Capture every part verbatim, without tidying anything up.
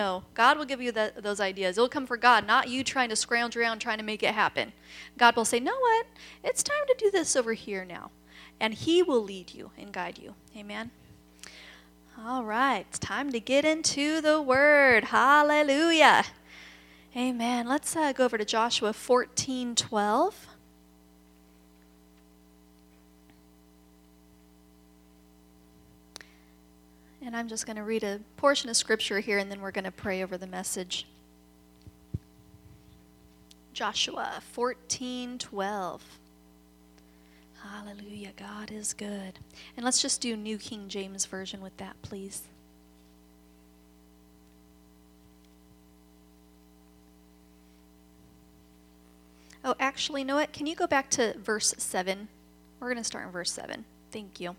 No, God will give you the, those ideas. It'll come from God, not you trying to scrounge around trying to make it happen. God will say, know what? It's time to do this over here now. And he will lead you and guide you. Amen? All right. It's time to get into the word. Hallelujah. Amen. Let's uh, go over to Joshua fourteen twelve. And I'm just going to read a portion of scripture here, and then we're going to pray over the message. Joshua fourteen twelve. Hallelujah, God is good. And let's just do New King James Version with that, please. Oh, actually, you know what? Can you go back to verse seven? We're going to start in verse seven. Thank you.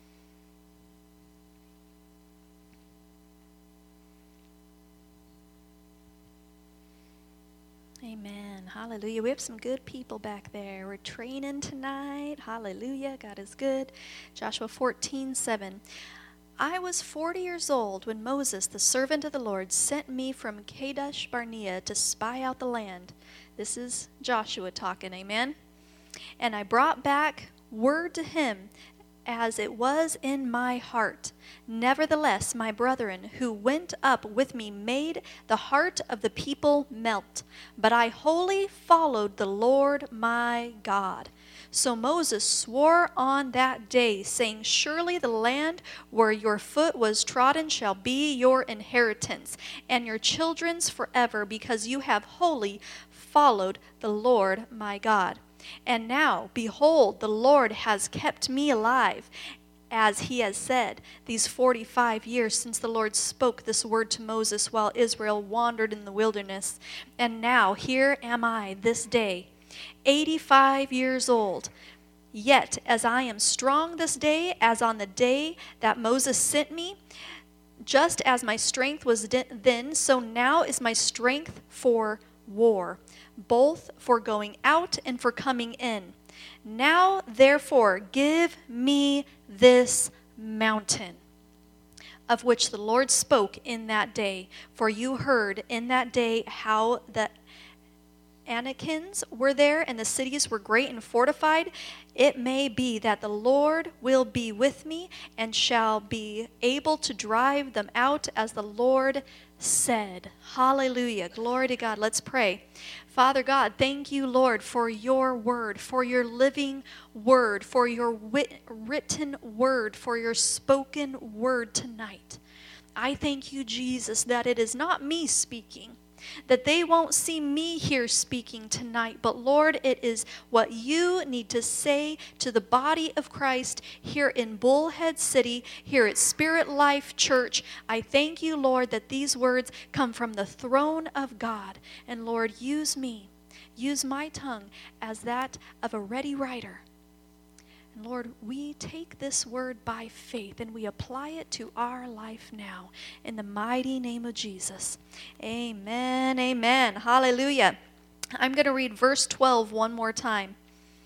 Amen. Hallelujah. We have some good people back there. We're training tonight. Hallelujah. God is good. Joshua fourteen seven. I was forty years old when Moses, the servant of the Lord, sent me from Kadesh Barnea to spy out the land. This is Joshua talking. Amen. And I brought back word to him as it was in my heart. Nevertheless, my brethren who went up with me made the heart of the people melt. But I wholly followed the Lord my God. So Moses swore on that day, saying, surely the land where your foot was trodden shall be your inheritance, and your children's forever, because you have wholly followed the Lord my God. And now, behold, the Lord has kept me alive, as he has said, these forty-five years since the Lord spoke this word to Moses while Israel wandered in the wilderness. And now, here am I this day, eighty-five years old. Yet, as I am strong this day, as on the day that Moses sent me, just as my strength was then, so now is my strength for war, both for going out and for coming in. Now, therefore, give me this mountain of which the Lord spoke in that day. For you heard in that day how the Anakims were there, and the cities were great and fortified. It may be that the Lord will be with me, and shall be able to drive them out, as the Lord said. Hallelujah. Glory to God. Let's pray. Father God, thank you, Lord, for your word, for your living word, for your wit- written word, for your spoken word tonight. I thank you, Jesus, that it is not me speaking, that they won't see me here speaking tonight, but Lord, it is what you need to say to the body of Christ here in Bullhead City, here at Spirit Life Church. I thank you, Lord, that these words come from the throne of God. And Lord, use me, use my tongue as that of a ready writer. And Lord, we take this word by faith and we apply it to our life now. In the mighty name of Jesus. Amen, amen. Hallelujah. I'm going to read verse twelve one more time,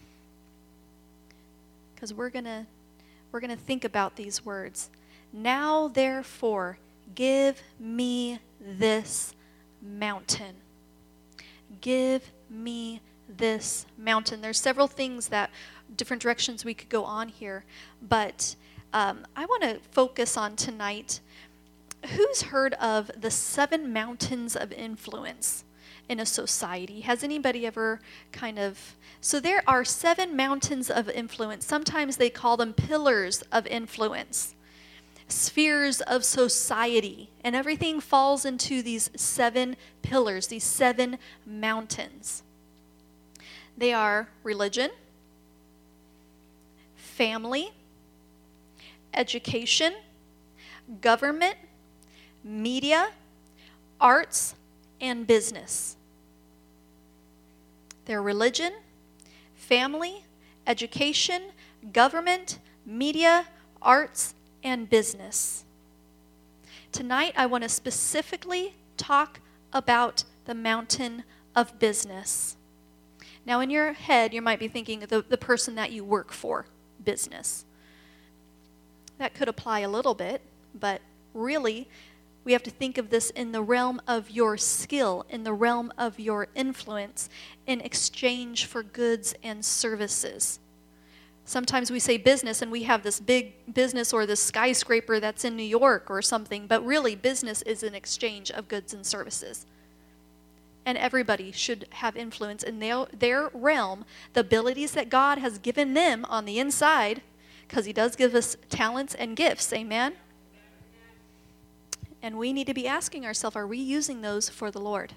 because we're going to we're going to think about these words. Now, therefore, give me this mountain. Give me this mountain. There's several things that different directions we could go on here, but um, I want to focus on tonight, who's heard of the seven mountains of influence in a society? Has anybody ever kind of, so there are seven mountains of influence. Sometimes they call them pillars of influence, spheres of society, and everything falls into these seven pillars, these seven mountains. They are religion, family, education, government, media, arts, and business. They're religion, family, education, government, media, arts, and business. Tonight, I want to specifically talk about the mountain of business. Now, in your head, you might be thinking of the, the person that you work for, business. That could apply a little bit, but really, We have to think of this in the realm of your skill, in the realm of your influence, in exchange for goods and services. Sometimes we say business and we have this big business or this skyscraper that's in New York or something, but really business is an exchange of goods and services. And everybody should have influence in their, their realm, the abilities that God has given them on the inside, because he does give us talents and gifts, amen? And we need to be asking ourselves, are we using those for the Lord?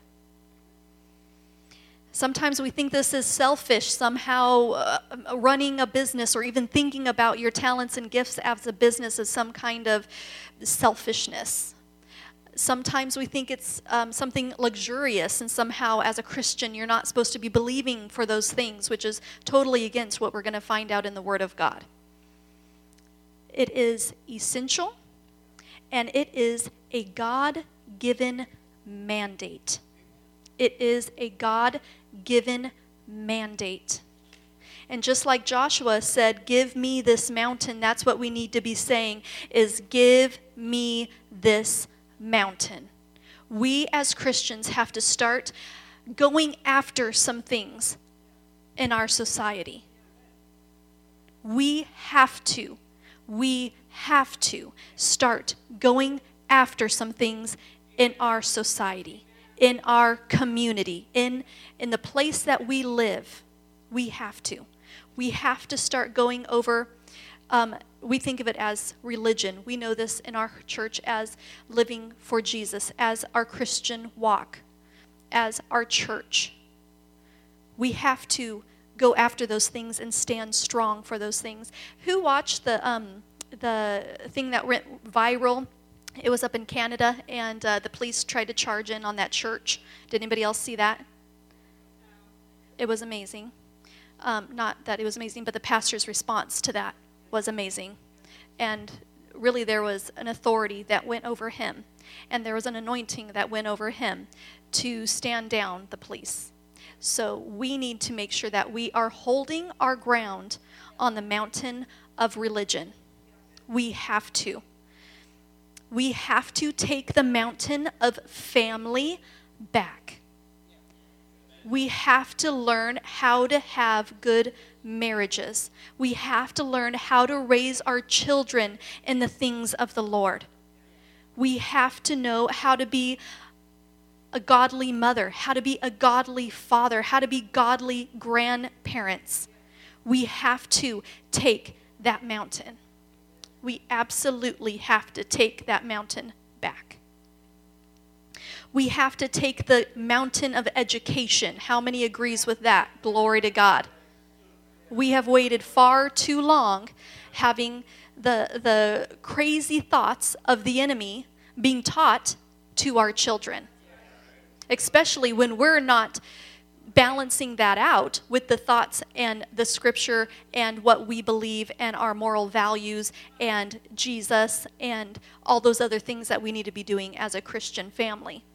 Sometimes we think this is selfish, somehow uh, running a business or even thinking about your talents and gifts as a business is some kind of selfishness. Sometimes we think it's um, something luxurious, and somehow as a Christian you're not supposed to be believing for those things, which is totally against what we're going to find out in the Word of God. It is essential, and it is a God-given mandate. It is a God-given mandate. And just like Joshua said, give me this mountain, that's what we need to be saying, is give me this mountain. We as Christians have to start going after some things in our society. We have to. We have to start going after some things in our society, in our community, in, in the place that we live. We have to. We have to start going over, um, we think of it as religion. We know this in our church as living for Jesus, as our Christian walk, as our church. We have to go after those things and stand strong for those things. Who watched the um, the thing that went viral? It was up in Canada, and uh, the police tried to charge in on that church. Did anybody else see that? It was amazing. Um, not that it was amazing, but the pastor's response to that was amazing. And really there was an authority that went over him, and there was an anointing that went over him to stand down the police. So we need to make sure that we are holding our ground on the mountain of religion. We have to. We have to take the mountain of family back. We have to learn how to have good marriages. We have to learn how to raise our children in the things of the Lord. We have to know how to be a godly mother, how to be a godly father, how to be godly grandparents. We have to take that mountain. We absolutely have to take that mountain back. We have to take the mountain of education. How many agrees with that? Glory to God. We have waited far too long having the, the crazy thoughts of the enemy being taught to our children, especially when we're not balancing that out with the thoughts and the scripture and what we believe and our moral values and Jesus and all those other things that we need to be doing as a Christian family.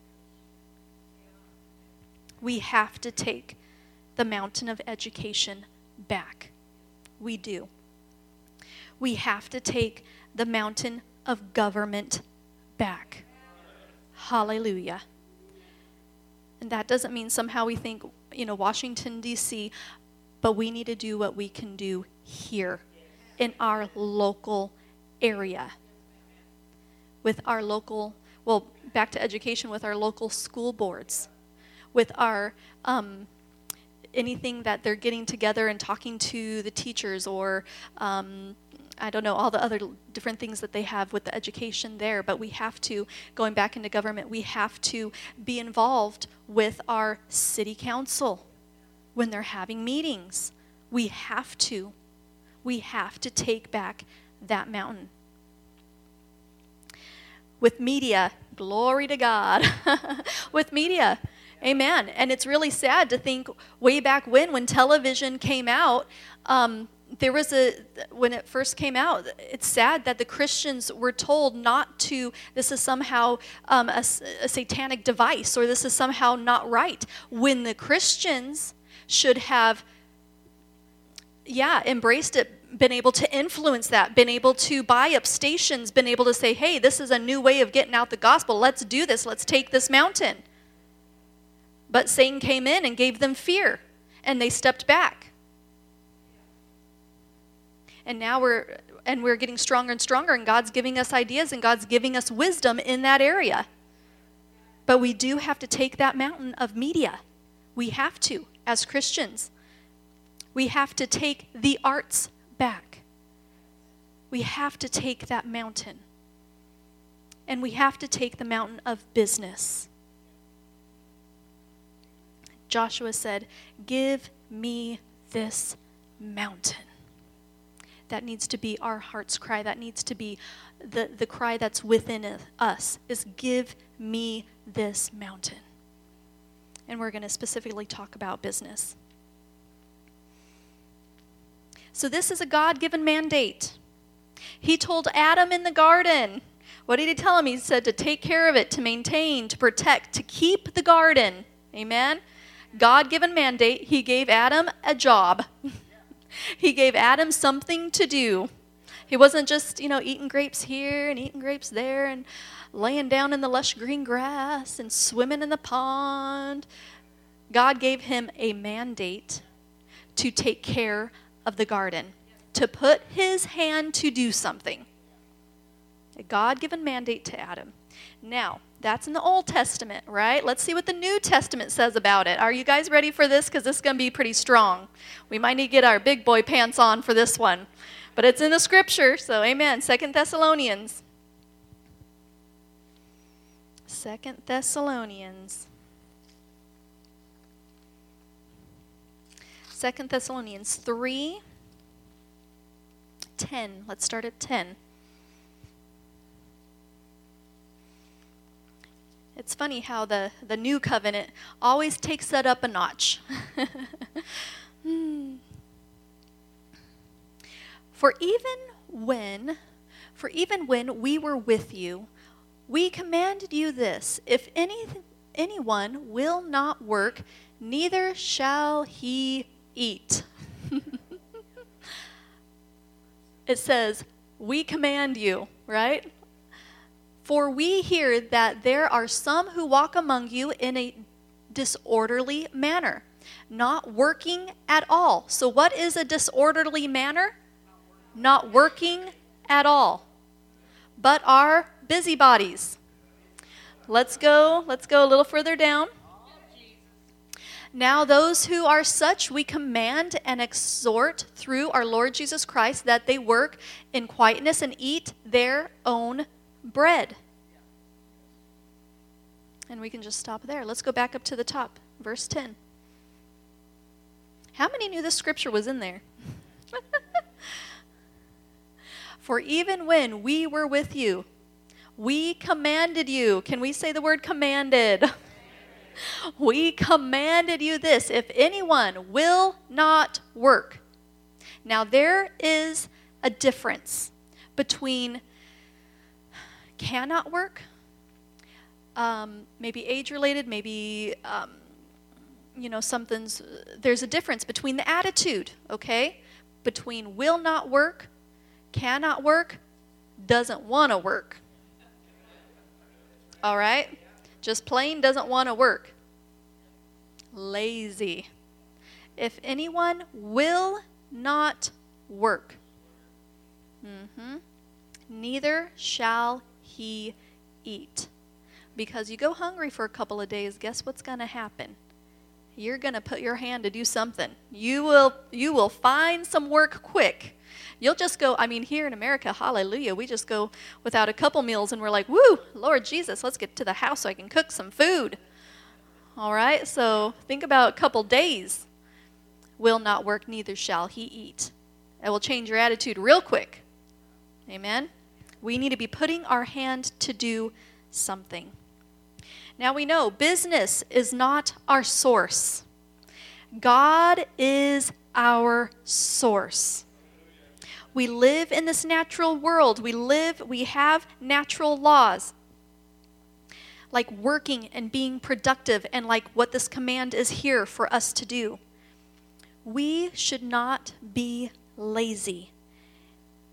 We have to take the mountain of education back. We do. We have to take the mountain of government back. Hallelujah. And that doesn't mean somehow we think, you know, Washington, D C, but we need to do what we can do here in our local area. With our local, well, back to education, with our local school boards. With our, um, anything that they're getting together and talking to the teachers, or um, I don't know, all the other different things that they have with the education there. But we have to, going back into government, we have to be involved with our city council when they're having meetings. We have to. We have to take back that mountain. With media, glory to God. With media, amen. And it's really sad to think way back when, when television came out, um, there was a, when it first came out, it's sad that the Christians were told not to, this is somehow um, a, a satanic device, or this is somehow not right, when the Christians should have, yeah, embraced it been able to influence that, been able to buy up stations, been able to say, hey, this is a new way of getting out the gospel. Let's do this. Let's take this mountain. But Satan came in and gave them fear, and they stepped back. And now we're and we're getting stronger and stronger, and God's giving us ideas, and God's giving us wisdom in that area. But we do have to take that mountain of media. We have to, as Christians. We have to take the arts back. We have to take that mountain. And we have to take the mountain of business. Joshua said, give me this mountain. That needs to be our heart's cry. That needs to be the, the cry that's within us, is give me this mountain. And we're going to specifically talk about business. So this is a God-given mandate. He told Adam in the garden, what did he tell him? He said to take care of it, to maintain, to protect, to keep the garden. Amen? God-given mandate. He gave Adam a job. He gave Adam something to do. He wasn't just, you know, eating grapes here and eating grapes there and laying down in the lush green grass and swimming in the pond. God gave him a mandate to take care of the garden, to put his hand to do something. A God-given mandate to Adam. Now, that's in the Old Testament, right? Let's see what the New Testament says about it. Are you guys ready for this? Because this is going to be pretty strong. We might need to get our big boy pants on for this one. But it's in the Scripture, so amen. Second Thessalonians. Second Thessalonians. Second Thessalonians three, ten. Let's start at ten. It's funny how the, the new covenant always takes that up a notch. hmm. For even when, for even when we were with you, we commanded you this: if any anyone will not work, neither shall he eat. It says, we command you, right? For we hear that there are some who walk among you in a disorderly manner, not working at all. So what is a disorderly manner? Not working at all, but are busybodies. Let's go, let's go a little further down. Now those who are such we command and exhort through our Lord Jesus Christ that they work in quietness and eat their own bread. And we can just stop there. Let's go back up to the top, verse ten. How many knew this scripture was in there? For even when we were with you, we commanded you. Can we say the word commanded? We commanded you this: if anyone will not work. Now there is a difference between cannot work, um, maybe age-related, maybe, um, you know, something's, there's a difference between the attitude, okay? Between will not work, cannot work, doesn't want to work. All right? Just plain doesn't want to work. Lazy. If anyone will not work, mm-hmm, neither shall he eat. Because you go hungry for a couple of days, guess what's going to happen? You're going to put your hand to do something. You will, you will find some work quick. You'll just go, I mean, here in America, hallelujah, we just go without a couple meals and we're like, woo, Lord Jesus, let's get to the house so I can cook some food. All right, so think about a couple days. Will not work, neither shall he eat. It will change your attitude real quick. Amen? We need to be putting our hand to do something. Now we know business is not our source. God is our source. We live in this natural world. We live, we have natural laws, like working and being productive, and like what this command is here for us to do. We should not be lazy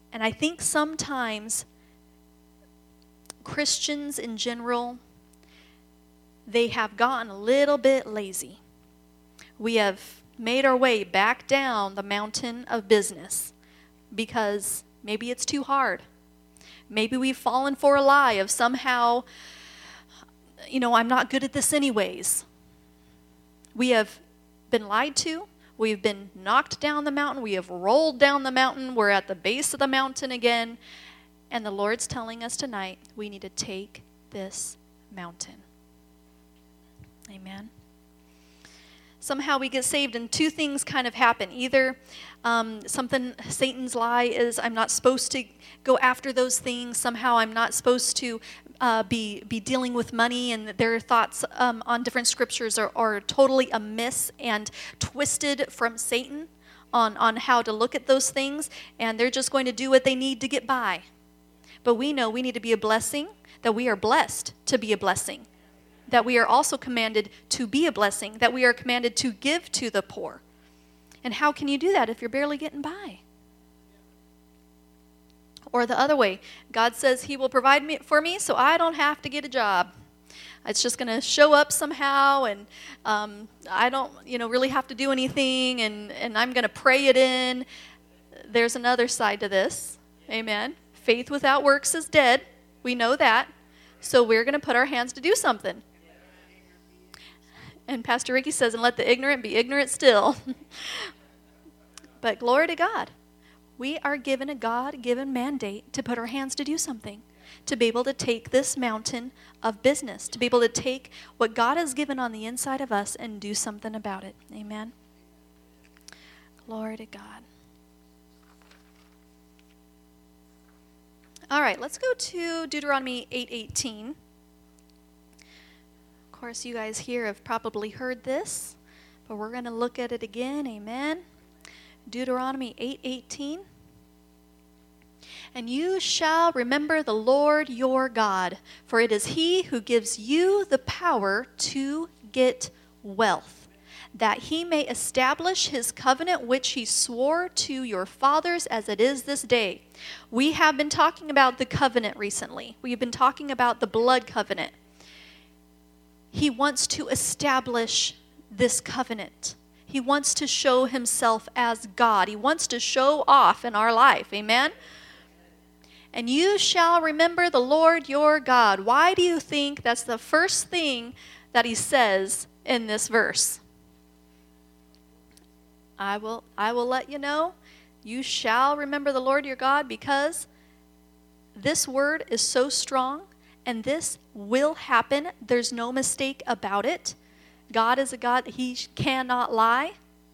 And I think sometimes Christians in general, they have gotten a little bit lazy. We have made our way back down the mountain of business because maybe it's too hard. Maybe we've fallen for a lie of somehow, you know, I'm not good at this anyways. We have been lied to. We've been knocked down the mountain. We have rolled down the mountain. We're at the base of the mountain again. And the Lord's telling us tonight, we need to take this mountain. Amen. Somehow we get saved and two things kind of happen. Either um, something, Satan's lie is I'm not supposed to go after those things. Somehow I'm not supposed to uh, be be dealing with money, and their thoughts um, on different scriptures are, are totally amiss and twisted from Satan on, on how to look at those things, and they're just going to do what they need to get by. But we know we need to be a blessing, that we are blessed to be a blessing, that we are also commanded to be a blessing, that we are commanded to give to the poor. And how can you do that if you're barely getting by? Or the other way, God says he will provide me, for me so I don't have to get a job. It's just going to show up somehow, and um, I don't you know, really have to do anything, and, and I'm going to pray it in. There's another side to this. Amen. Faith without works is dead. We know that. So we're going to put our hands to do something. And Pastor Ricky says, and let the ignorant be ignorant still. But glory to God. We are given a God-given mandate to put our hands to do something, to be able to take this mountain of business, to be able to take what God has given on the inside of us and do something about it. Amen. Glory to God. All right, let's go to Deuteronomy eight eighteen. Of course, you guys here have probably heard this, but we're going to look at it again. Amen. Deuteronomy eight eighteen. And you shall remember the Lord your God, for it is he who gives you the power to get wealth, that he may establish his covenant which he swore to your fathers as it is this day. We have been talking about the covenant recently. We've been talking about the blood covenant. He wants to establish this covenant. He wants to show himself as God. He wants to show off in our life. Amen? And you shall remember the Lord your God. Why do you think that's the first thing that he says in this verse? I will, I will let you know. You shall remember the Lord your God, because this word is so strong and this will happen. There's no mistake about it. God is a God, he cannot lie.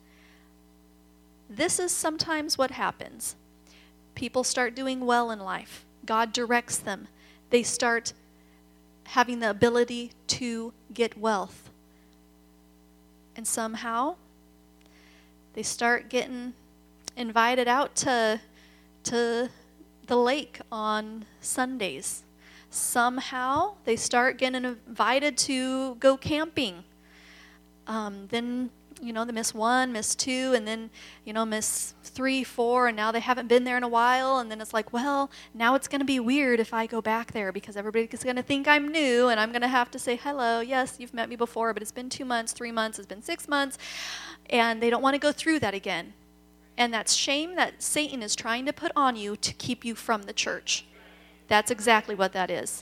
This is sometimes what happens. People start doing well in life. God directs them. They start having the ability to get wealth. And somehow they start getting invited out to, to the lake on Sundays. Somehow they start getting invited to go camping. Um, then, you know, they miss one, miss two, and then, you know, miss three, four, and now they haven't been there in a while, and then it's like, well, now it's going to be weird if I go back there because everybody's going to think I'm new, and I'm going to have to say, hello, yes, you've met me before, but it's been two months, three months, it's been six months, and they don't want to go through that again. And that's shame that Satan is trying to put on you to keep you from the church. That's exactly what that is.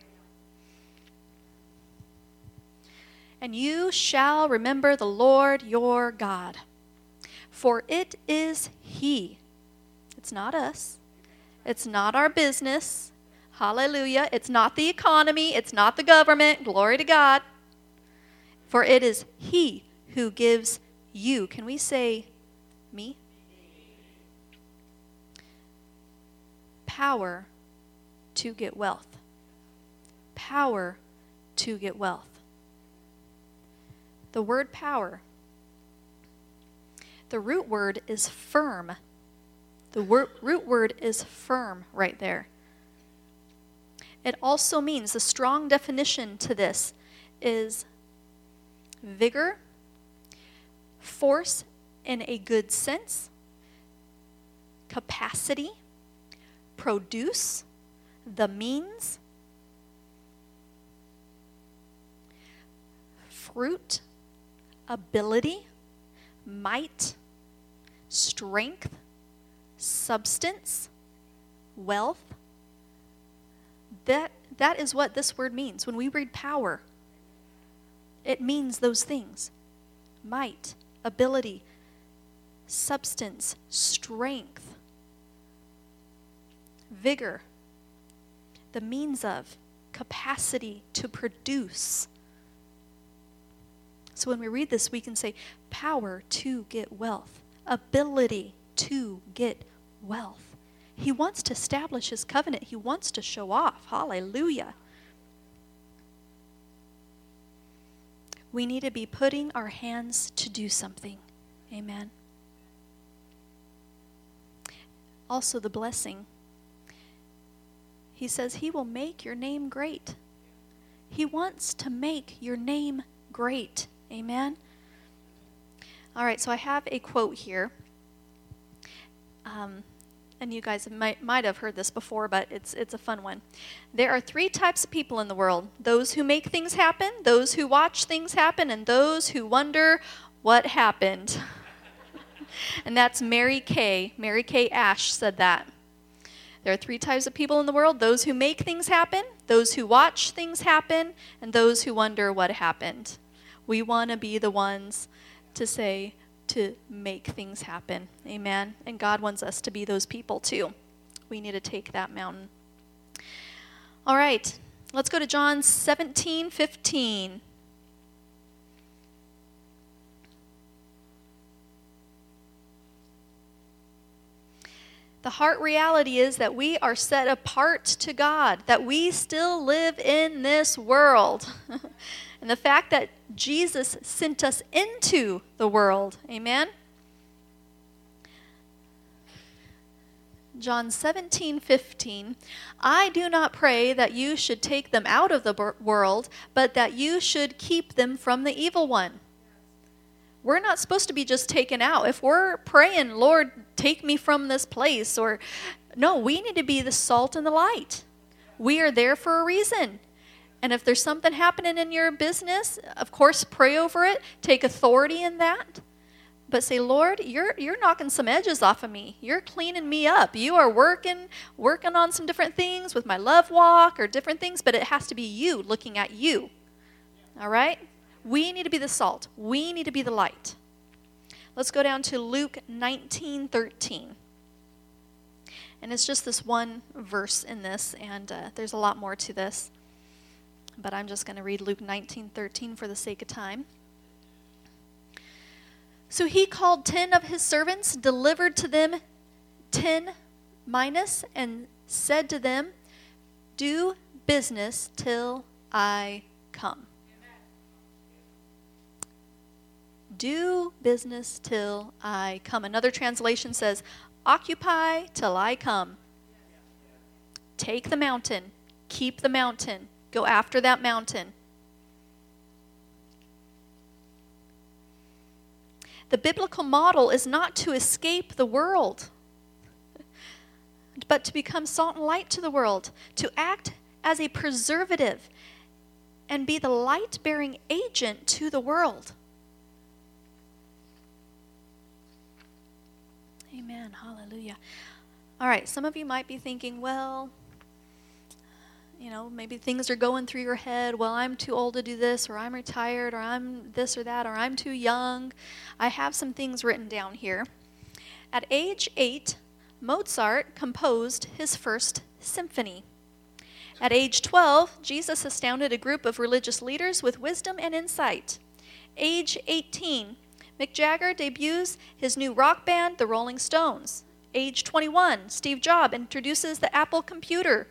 And you shall remember the Lord your God, for it is he. It's not us. It's not our business. Hallelujah. It's not the economy. It's not the government. Glory to God. For it is he who gives you. Can we say me? Power to get wealth. Power to get wealth. The word power, the root word is firm. The wor- root word is firm right there. It also means, the strong definition to this is vigor, force in a good sense, capacity, produce, the means, fruit, ability, might, strength, substance, wealth. That, that is what this word means. When we read power, it means those things. Might, ability, substance, strength, vigor, the means of, capacity to produce. So when we read this, we can say power to get wealth, ability to get wealth. He wants to establish his covenant. He wants to show off. Hallelujah. We need to be putting our hands to do something. Amen. Also the blessing. He says he will make your name great. He wants to make your name great. Amen. All right, so I have a quote here. Um, and you guys might, might have heard this before, but it's, it's a fun one. There are three types of people in the world. Those who make things happen, those who watch things happen, and those who wonder what happened. And that's Mary Kay. Mary Kay Ash said that. There are three types of people in the world. Those who make things happen, those who watch things happen, and those who wonder what happened. We want to be the ones to say, to make things happen. Amen. And God wants us to be those people too. We need to take that mountain. All right. Let's go to John seventeen fifteen. The heart reality is that we are set apart to God, that we still live in this world. And the fact that Jesus sent us into the world. Amen? John seventeen fifteen. I do not pray that you should take them out of the world, but that you should keep them from the evil one. We're not supposed to be just taken out. If we're praying, Lord, take me from this place, or no, we need to be the salt and the light. We are there for a reason. And if there's something happening in your business, of course, pray over it. Take authority in that. But say, Lord, you're you're knocking some edges off of me. You're cleaning me up. You are working, working on some different things with my love walk or different things, but it has to be you looking at you. All right? We need to be the salt. We need to be the light. Let's go down to Luke nineteen thirteen. And it's just this one verse in this, and uh, there's a lot more to this. But I'm just going to read Luke nineteen thirteen for the sake of time. So he called ten of his servants, delivered to them ten minas, and said to them, do business till I come. Do business till I come. Another translation says, occupy till I come. Take the mountain. Keep the mountain. Go after that mountain. The biblical model is not to escape the world, but to become salt and light to the world, to act as a preservative and be the light-bearing agent to the world. Amen. Hallelujah. All right, some of you might be thinking, well, you know, maybe things are going through your head. Well, I'm too old to do this, or I'm retired, or I'm this or that, or I'm too young. I have some things written down here. At age eight, Mozart composed his first symphony. At age twelve, Jesus astounded a group of religious leaders with wisdom and insight. Age eighteen, Mick Jagger debuts his new rock band, the Rolling Stones. Age twenty-one, Steve Jobs introduces the Apple computer.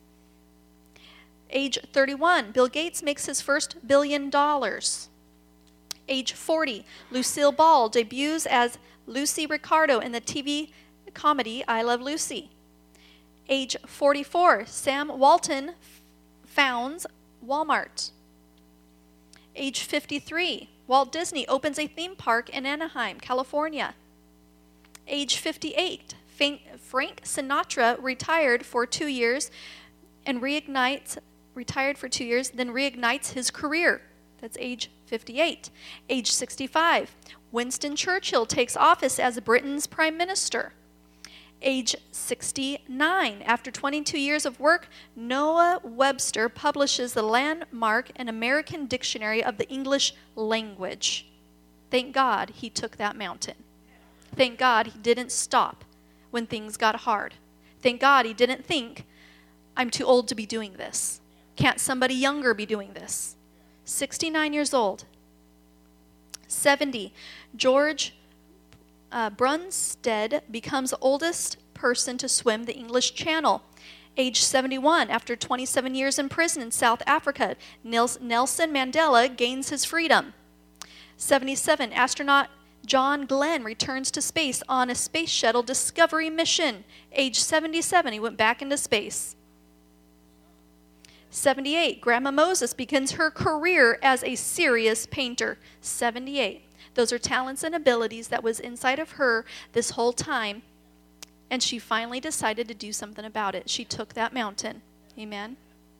Age thirty-one, Bill Gates makes his first billion dollars. Age forty, Lucille Ball debuts as Lucy Ricardo in the T V comedy I Love Lucy. Age forty-four, Sam Walton f- founds Walmart. Age fifty-three, Walt Disney opens a theme park in Anaheim, California. Age fifty-eight, Frank Sinatra retired for two years and reignites, retired for two years, then reignites his career. That's age fifty-eight. Age sixty-five, Winston Churchill takes office as Britain's prime minister. Age sixty-nine, after twenty-two years of work, Noah Webster publishes the landmark and American Dictionary of the English Language. Thank God he took that mountain. Thank God he didn't stop when things got hard. Thank God he didn't think, I'm too old to be doing this. Can't somebody younger be doing this? sixty-nine years old. seventy, George uh, Brunstead becomes the oldest person to swim the English Channel. Age seventy-one, after twenty-seven years in prison in South Africa, Nelson Mandela gains his freedom. seventy-seven, astronaut John Glenn returns to space on a space shuttle Discovery mission. Age seventy-seven, he went back into space. seventy-eight, Grandma Moses begins her career as a serious painter. seventy-eight. Those are talents and abilities that was inside of her this whole time, and she finally decided to do something about it. She took that mountain. Amen.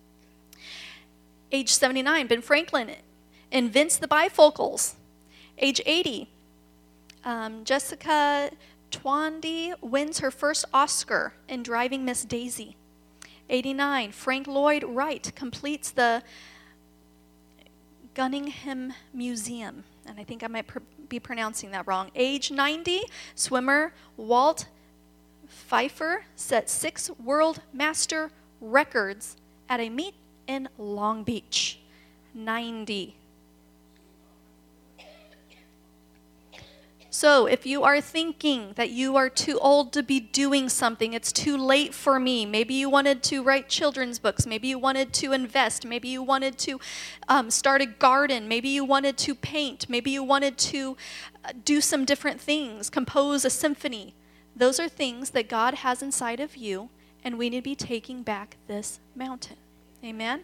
Age seventy-nine, Ben Franklin invents the bifocals. Age eighty, um, Jessica Twandy wins her first Oscar in Driving Miss Daisy. eighty-nine, Frank Lloyd Wright completes the Guggenheim Museum. And I think I might pr- be pronouncing that wrong. Age ninety, swimmer Walt Pfeiffer set six world master records at a meet in Long Beach. ninety. So if you are thinking that you are too old to be doing something, it's too late for me. Maybe you wanted to write children's books. Maybe you wanted to invest. Maybe you wanted to um, start a garden. Maybe you wanted to paint. Maybe you wanted to uh, do some different things, compose a symphony. Those are things that God has inside of you, and we need to be taking back this mountain. Amen?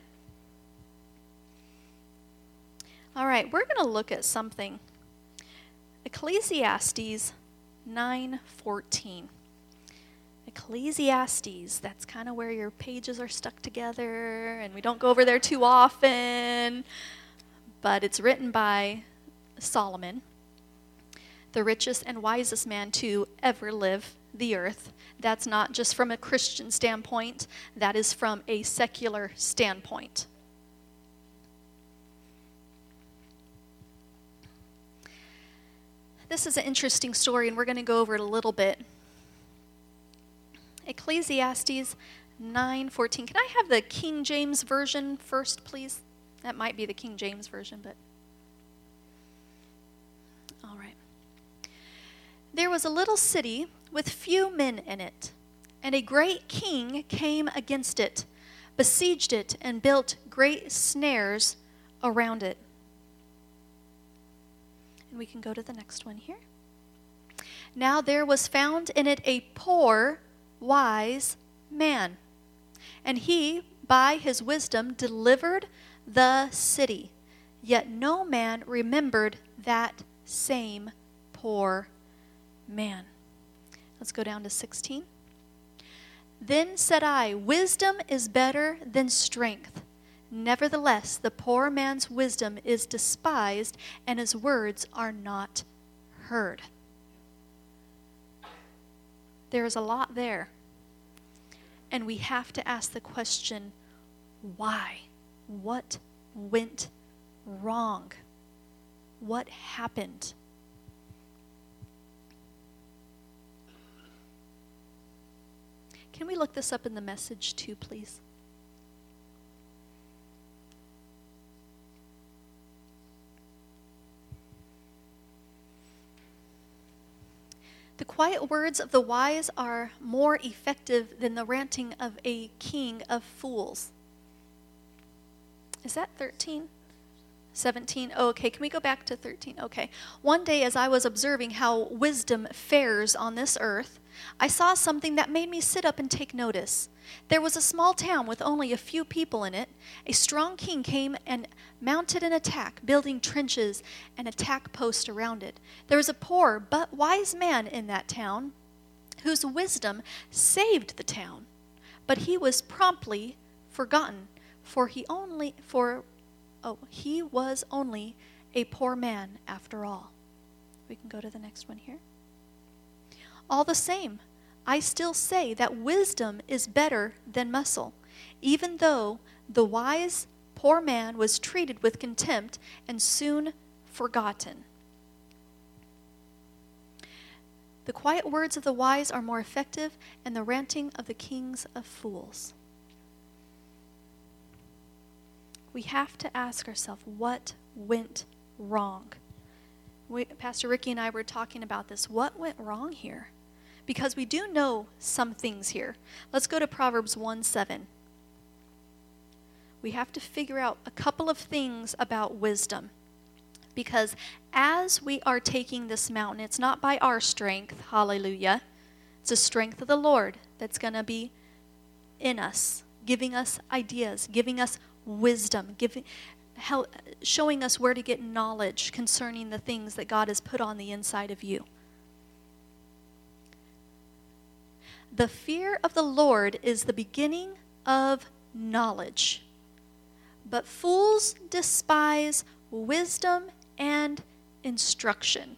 All right, we're going to look at something. Ecclesiastes nine fourteen. Ecclesiastes, that's kind of where your pages are stuck together, and we don't go over there too often, but it's written by Solomon, the richest and wisest man to ever live the earth. That's not just from a Christian standpoint, that is from a secular standpoint. This is an interesting story, and we're going to go over it a little bit. Ecclesiastes nine fourteen. Can I have the King James Version first, please? That might be the King James Version, but... All right. There was a little city with few men in it, and a great king came against it, besieged it, and built great snares around it. And we can go to the next one here. Now there was found in it a poor, wise man, and he, by his wisdom, delivered the city. Yet no man remembered that same poor man. Let's go down to sixteen. Then said I, wisdom is better than strength. Nevertheless, the poor man's wisdom is despised, and his words are not heard. There is a lot there. And we have to ask the question, why? What went wrong? What happened? Can we look this up in the Message too, please? The quiet words of the wise are more effective than the ranting of a king of fools. Is that thirteen? seventeen? Oh, okay, can we go back to thirteen? Okay. One day as I was observing how wisdom fares on this earth, I saw something that made me sit up and take notice. There was a small town with only a few people in it. A strong king came and mounted an attack, building trenches and attack posts around it. There was a poor but wise man in that town, whose wisdom saved the town. But he was promptly forgotten, for he only for oh, he was only a poor man after all. We can go to the next one here. All the same, I still say that wisdom is better than muscle, even though the wise poor man was treated with contempt and soon forgotten. The quiet words of the wise are more effective, and the ranting of the kings of fools. We have to ask ourselves, what went wrong? We, Pastor Ricky and I were talking about this. What went wrong here? Because we do know some things here. Let's go to Proverbs one seven. We have to figure out a couple of things about wisdom. Because as we are taking this mountain, it's not by our strength, hallelujah. It's the strength of the Lord that's going to be in us, giving us ideas, giving us wisdom, giving, help, showing us where to get knowledge concerning the things that God has put on the inside of you. The fear of the Lord is the beginning of knowledge, but fools despise wisdom and instruction.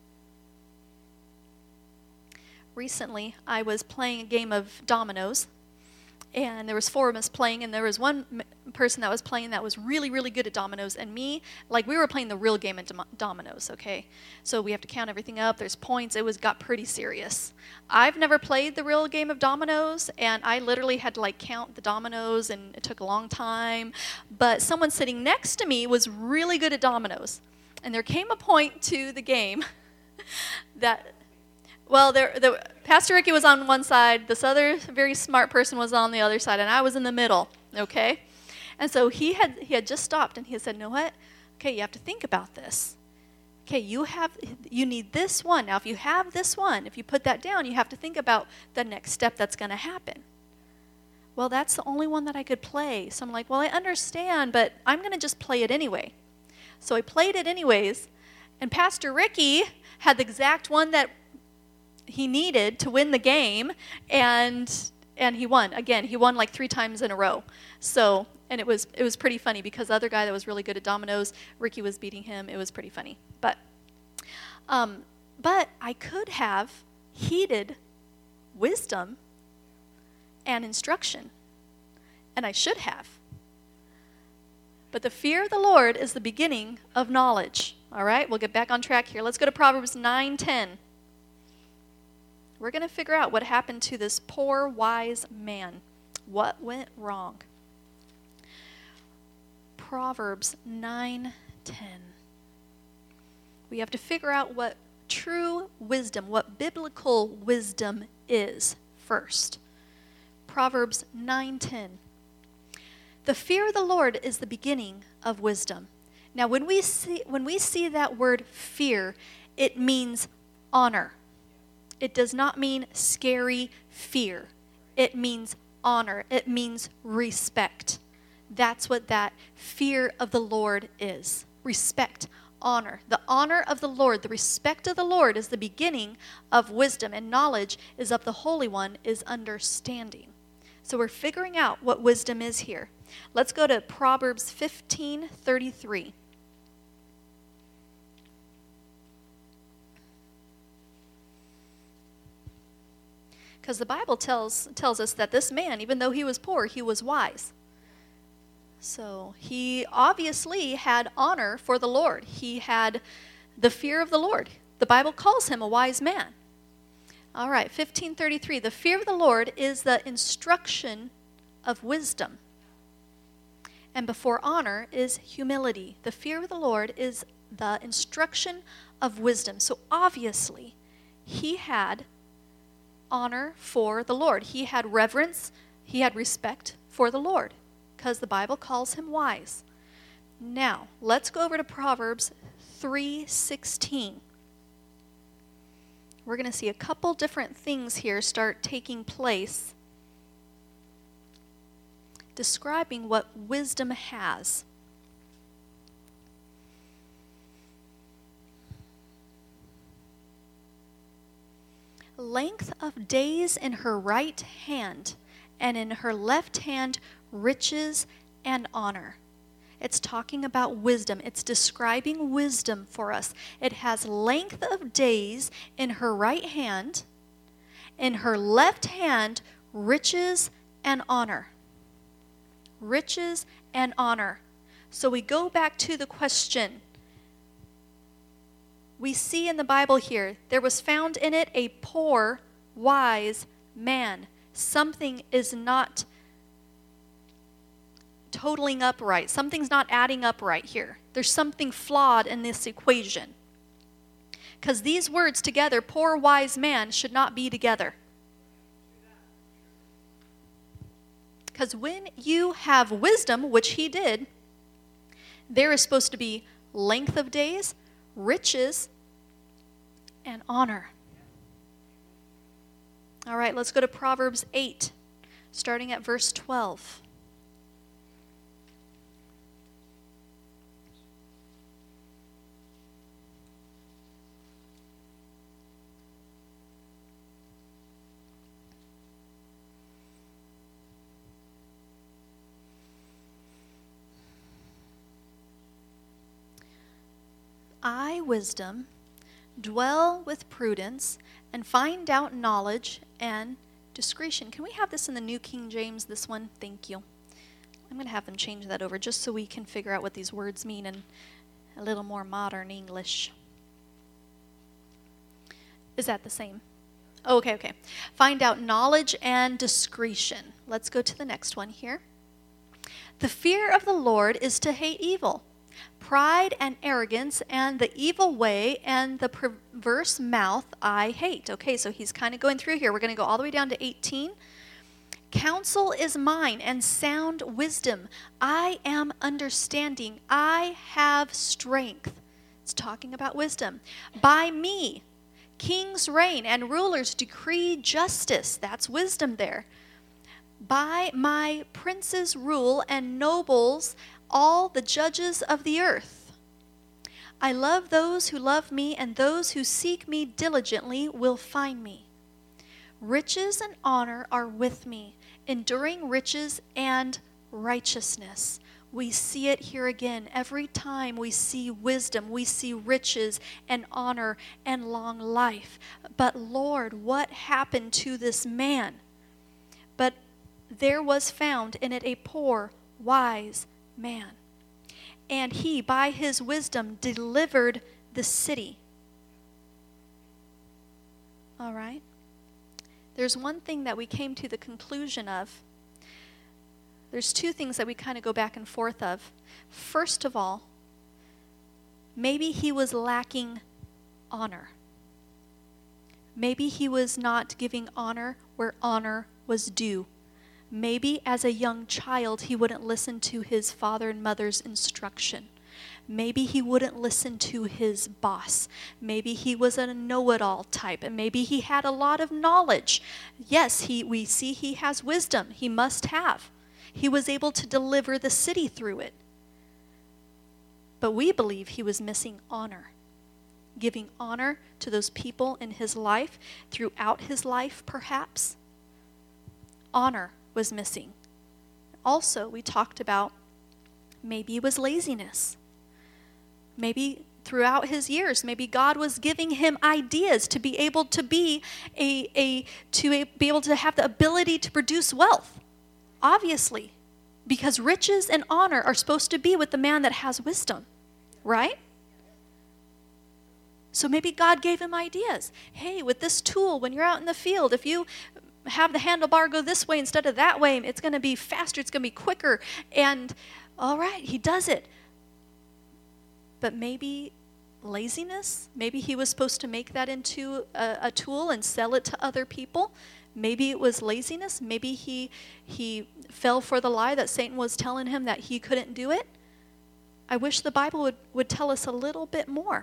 Recently, I was playing a game of dominoes, and there was four of us playing, and there was one m- person that was playing that was really, really good at dominoes, and me, like, we were playing the real game of dom- dominoes, okay? So we have to count everything up, there's points, it was got pretty serious. I've never played the real game of dominoes, and I literally had to, like, count the dominoes, and it took a long time, but someone sitting next to me was really good at dominoes, and there came a point to the game that... Well, there, the, Pastor Ricky was on one side, this other very smart person was on the other side, and I was in the middle, okay? And so he had he had just stopped, and he had said, you know what? Okay, you have to think about this. Okay, you have you need this one. Now, if you have this one, if you put that down, you have to think about the next step that's going to happen. Well, that's the only one that I could play. So I'm like, well, I understand, but I'm going to just play it anyway. So I played it anyways, and Pastor Ricky had the exact one that he needed to win the game, and and he won. Again, he won like three times in a row. So, and it was it was pretty funny because the other guy that was really good at dominoes, Ricky was beating him. It was pretty funny. But um, but I could have heeded wisdom and instruction, and I should have. But the fear of the Lord is the beginning of knowledge. All right, we'll get back on track here. Let's go to Proverbs nine ten. We're going to figure out what happened to this poor, wise man. What went wrong? Proverbs nine ten. We have to figure out what true wisdom, what biblical wisdom is first. Proverbs nine ten. The fear of the Lord is the beginning of wisdom. Now, when we see when we see that word fear, it means honor. It does not mean scary fear. It means honor. It means respect. That's what that fear of the Lord is. Respect, honor. The honor of the Lord, the respect of the Lord is the beginning of wisdom, and knowledge is of the Holy One is understanding. So we're figuring out what wisdom is here. Let's go to Proverbs fifteen thirty-three. Because the Bible tells tells us that this man, even though he was poor, he was wise. So he obviously had honor for the Lord. He had the fear of the Lord. The Bible calls him a wise man. All right, fifteen thirty-three. The fear of the Lord is the instruction of wisdom. And before honor is humility. The fear of the Lord is the instruction of wisdom. So obviously, he had honor for the Lord. He had reverence, he had respect for the Lord, because the Bible calls him wise. Now, let's go over to Proverbs three sixteen. We're going to see a couple different things here start taking place, describing what wisdom has. length of days in her right hand, and in her left hand riches and honor. It's talking about wisdom. It's describing wisdom for us. It has length of days in her right hand, in her left hand riches and honor. Riches and honor. So we go back to the question. We see in the Bible here, there was found in it a poor, wise man. Something is not totaling up right. Something's not adding up right here. There's something flawed in this equation. Because these words together, poor, wise man, should not be together. Because when you have wisdom, which he did, there is supposed to be length of days, riches, and honor. All right, let's go to Proverbs eight, starting at verse twelve. I, wisdom, dwell with prudence, and find out knowledge and discretion. Can we have this in the New King James, this one? Thank you. I'm going to have them change that over just so we can figure out what these words mean in a little more modern English. Is that the same? Oh, okay, okay. Find out knowledge and discretion. Let's go to the next one here. The fear of the Lord is to hate evil. Pride and arrogance and the evil way and the perverse mouth I hate. Okay, so he's kind of going through here. We're going to go all the way down to eighteen. Counsel is mine and sound wisdom. I am understanding. I have strength. It's talking about wisdom. By me, kings reign and rulers decree justice. That's wisdom there. By my princes rule and nobles all the judges of the earth. I love those who love me, and those who seek me diligently will find me. Riches and honor are with me, enduring riches and righteousness. We see it here again. Every time we see wisdom, we see riches and honor and long life. But Lord, what happened to this man? But there was found in it a poor, wise man, and he by his wisdom delivered the city. All right, there's one thing that we came to the conclusion of. There's two things that we kind of go back and forth of. First of all, maybe he was lacking honor. Maybe he was not giving honor where honor was due. Maybe as a young child, he wouldn't listen to his father and mother's instruction. Maybe he wouldn't listen to his boss. Maybe he was a know-it-all type, and maybe he had a lot of knowledge. Yes, he, we see he has wisdom. He must have. He was able to deliver the city through it. But we believe he was missing honor, giving honor to those people in his life, throughout his life perhaps. Honor was missing. Also, we talked about maybe it was laziness. Maybe throughout his years, maybe God was giving him ideas to be able to be a, a to a, be able to have the ability to produce wealth. Obviously, because riches and honor are supposed to be with the man that has wisdom, right? So maybe God gave him ideas. Hey, with this tool, when you're out in the field, if you have the handlebar go this way instead of that way, it's going to be faster, it's going to be quicker, and all right, he does it. But maybe laziness, maybe he was supposed to make that into a, a tool and sell it to other people. Maybe it was laziness. Maybe he he fell for the lie that Satan was telling him that he couldn't do it. I wish the Bible would, would tell us a little bit more.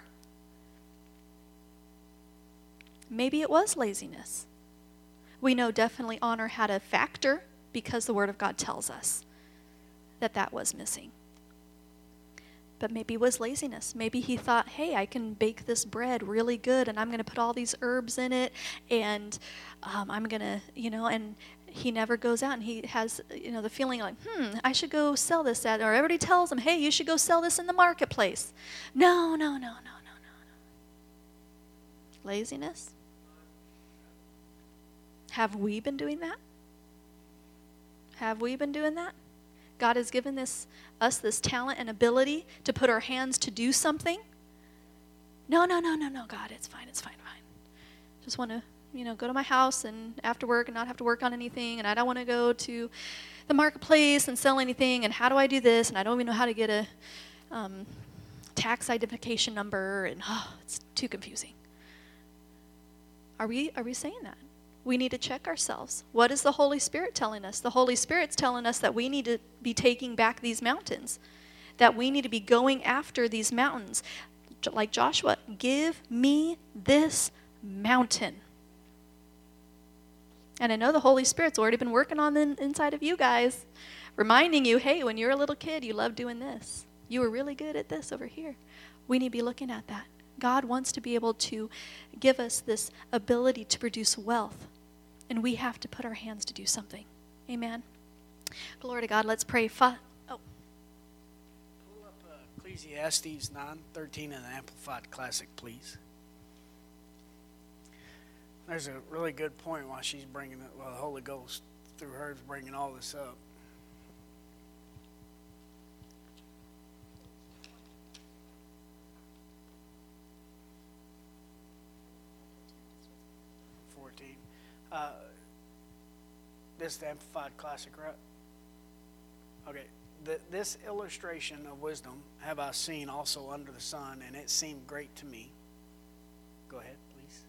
Maybe it was laziness. We know definitely honor had a factor because the Word of God tells us that that was missing. But maybe it was laziness. Maybe he thought, hey, I can bake this bread really good, and I'm going to put all these herbs in it, and um, I'm going to, you know, and he never goes out, and he has, you know, the feeling like, hmm, I should go sell this at, or everybody tells him, hey, you should go sell this in the marketplace. No, no, no, no, no, no, no. Laziness. Have we been doing that? Have we been doing that? God has given this us this talent and ability to put our hands to do something. No, no, no, no, no, God, it's fine, it's fine, fine. Just want to, you know, go to my house and after work and not have to work on anything, and I don't want to go to the marketplace and sell anything, and how do I do this, and I don't even know how to get a um, tax identification number, and oh, it's too confusing. Are we are we saying that? We need to check ourselves. What is the Holy Spirit telling us? The Holy Spirit's telling us that we need to be taking back these mountains, that we need to be going after these mountains. Like Joshua, give me this mountain. And I know the Holy Spirit's already been working on the inside of you guys, reminding you, hey, when you're a little kid, you loved doing this. You were really good at this over here. We need to be looking at that. God wants to be able to give us this ability to produce wealth. And we have to put our hands to do something. Amen. Glory to God. Let's pray. Fa- oh. Pull up uh, Ecclesiastes nine thirteen in the Amplified Classic, please. There's a really good point while she's bringing it, well, the Holy Ghost through her is bringing all this up. fourteen. Uh, this is the Amplified Classic, right? Okay. The, this illustration of wisdom have I seen also under the sun, and it seemed great to me. Go ahead, please.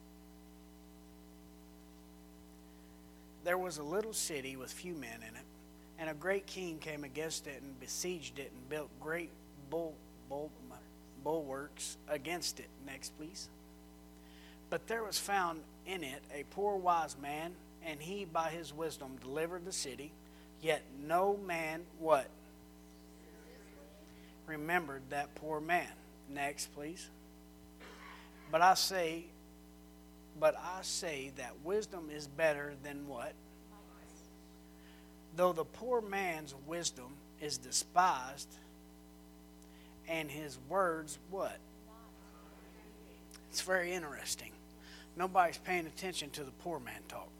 There was a little city with few men in it, and a great king came against it and besieged it and built great bull, bull, bulwarks against it. Next, please. But there was found in it a poor wise man, and he by his wisdom delivered the city, yet no man, what? Remembered that poor man. Next, please. But I say, but I say that wisdom is better than what? Though the poor man's wisdom is despised, and his words what? It's very interesting. Nobody's paying attention to the poor man talk.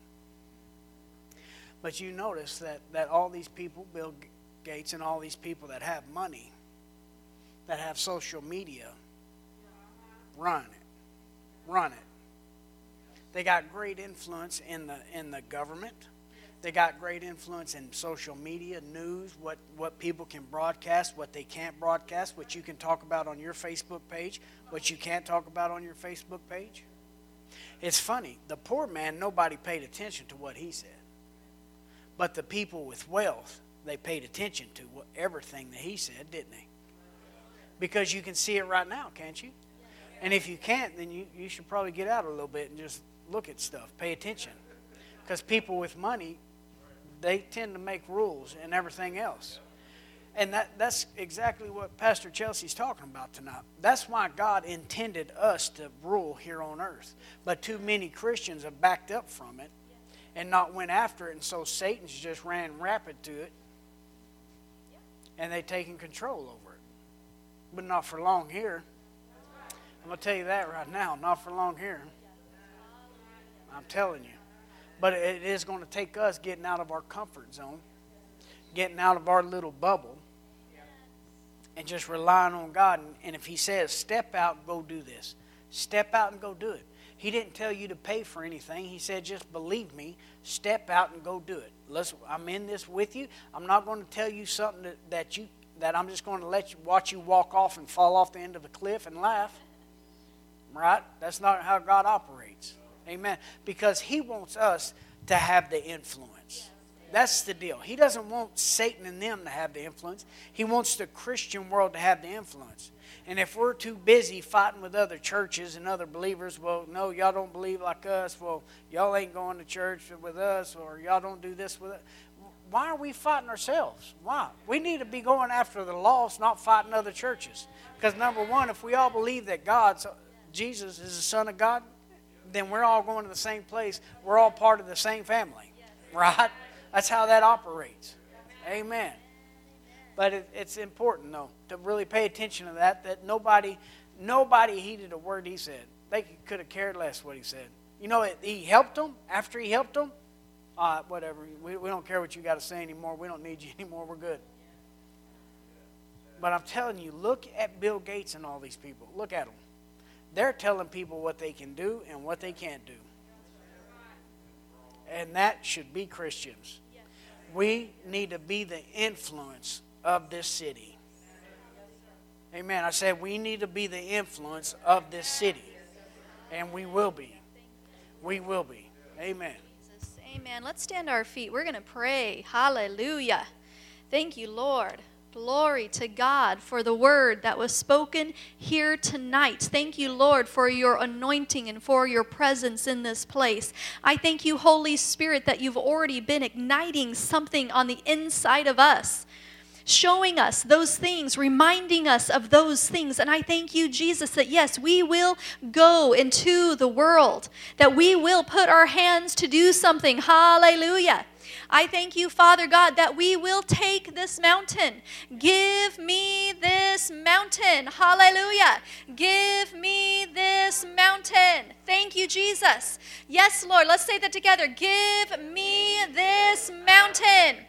But you notice that, that all these people, Bill Gates and all these people that have money, that have social media, run it. Run it. They got great influence in the in the government. They got great influence in social media, news, what, what people can broadcast, what they can't broadcast, what you can talk about on your Facebook page, what you can't talk about on your Facebook page. It's funny. The poor man, nobody paid attention to what he said. But the people with wealth, they paid attention to what, everything that he said, didn't they? Because you can see it right now, can't you? And if you can't, then you, you should probably get out a little bit and just look at stuff. Pay attention. Because people with money, they tend to make rules and everything else. And that, that's exactly what Pastor Chelsea's talking about tonight. That's why God intended us to rule here on earth. But too many Christians have backed up from it and not went after it. And so Satan's just ran rapid to it. And they've taken control over it. But not for long here. I'm going to tell you that right now. Not for long here. I'm telling you. But it is going to take us getting out of our comfort zone. Getting out of our little bubble. And just relying on God. And, and if He says, step out and go do this. Step out and go do it. He didn't tell you to pay for anything. He said, just believe me. Step out and go do it. Let's, I'm in this with you. I'm not going to tell you something that, that you that I'm just going to let you watch you walk off and fall off the end of a cliff and laugh. Right? That's not how God operates. Amen. Because He wants us to have the influence. That's the deal. He doesn't want Satan and them to have the influence. He wants the Christian world to have the influence. And if we're too busy fighting with other churches and other believers, well, no, y'all don't believe like us. Well, y'all ain't going to church with us, or y'all don't do this with us. why are we fighting ourselves? Why? We need to be going after the lost, not fighting other churches. Because number one, if we all believe that God's, Jesus is the Son of God, then we're all going to the same place. We're all part of the same family, right? That's how that operates. Amen. But it, it's important, though, to really pay attention to that, that nobody nobody heeded a word he said. They could have cared less what he said. You know, it, he helped them. After he helped them, uh, whatever. We, we don't care what you got to say anymore. We don't need you anymore. We're good. But I'm telling you, look at Bill Gates and all these people. Look at them. They're telling people what they can do and what they can't do. And that should be Christians. We need to be the influence of this city. Amen. I said we need to be the influence of this city. And we will be. We will be. Amen. Amen. Let's stand to our feet. We're going to pray. Hallelujah. Thank you, Lord. Glory to God for the word that was spoken here tonight. Thank you, Lord, for your anointing and for your presence in this place. I thank you, Holy Spirit, that you've already been igniting something on the inside of us, showing us those things, reminding us of those things. And I thank you, Jesus, that yes, we will go into the world, that we will put our hands to do something. Hallelujah. I thank you, Father God, that we will take this mountain. Give me this mountain. Hallelujah. Give me this mountain. Thank you, Jesus. Yes, Lord. Let's say that together. Give me this mountain.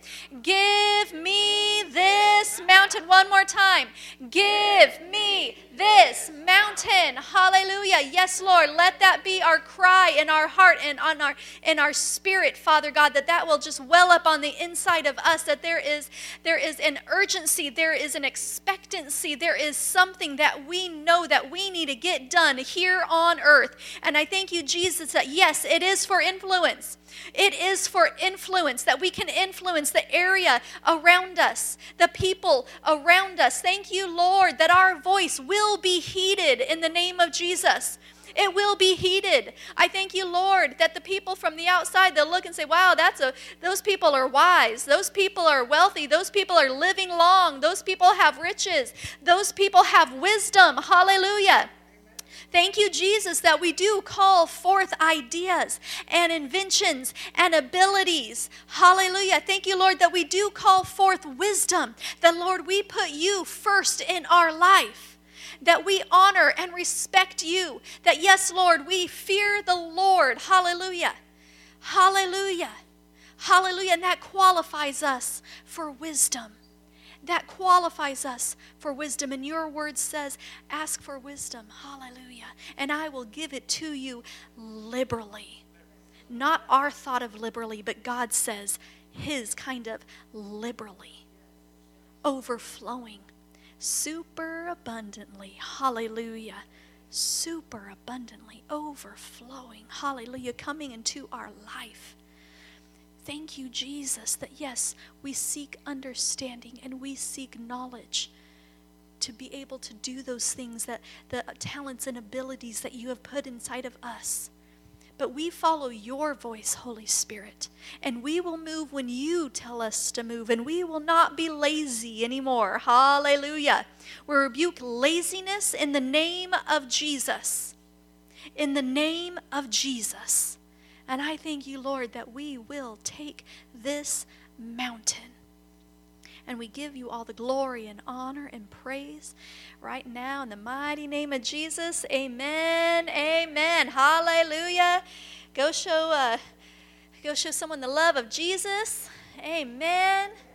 Give me this mountain. One more time. Give me this mountain. Hallelujah. Yes, Lord. Let that be our cry in our heart and on our in our spirit, Father God, that that will just well up on the inside of us, that there is there is an urgency, there is an expectancy, there is something that we know that we need to get done here on earth. And I thank you, Jesus, that yes, it is for influence. It is for influence, that we can influence the area around us, the people around us. Thank you, Lord, that our voice will be heeded in the name of Jesus. It will be heeded. I thank you, Lord, that the people from the outside, they'll look and say, wow, that's a, those people are wise. Those people are wealthy. Those people are living long. Those people have riches. Those people have wisdom. Hallelujah. Thank you, Jesus, that we do call forth ideas and inventions and abilities. Hallelujah. Thank you, Lord, that we do call forth wisdom. That, Lord, we put you first in our life. That we honor and respect you. That, yes, Lord, we fear the Lord. Hallelujah. Hallelujah. Hallelujah. And that qualifies us for wisdom. That qualifies us for wisdom. And your word says, ask for wisdom. Hallelujah. And I will give it to you liberally. Not our thought of liberally, but God says his kind of liberally. Overflowing. Super abundantly. Hallelujah. Super abundantly. Overflowing. Hallelujah. Coming into our life. Thank you, Jesus, that yes, we seek understanding and we seek knowledge to be able to do those things, that the talents and abilities that you have put inside of us. But we follow your voice, Holy Spirit, and we will move when you tell us to move, and we will not be lazy anymore. Hallelujah. We rebuke laziness in the name of Jesus. In the name of Jesus. And I thank you, Lord, that we will take this mountain. And we give you all the glory and honor and praise right now in the mighty name of Jesus. Amen. Amen. Hallelujah. Go show, uh, go show someone the love of Jesus. Amen.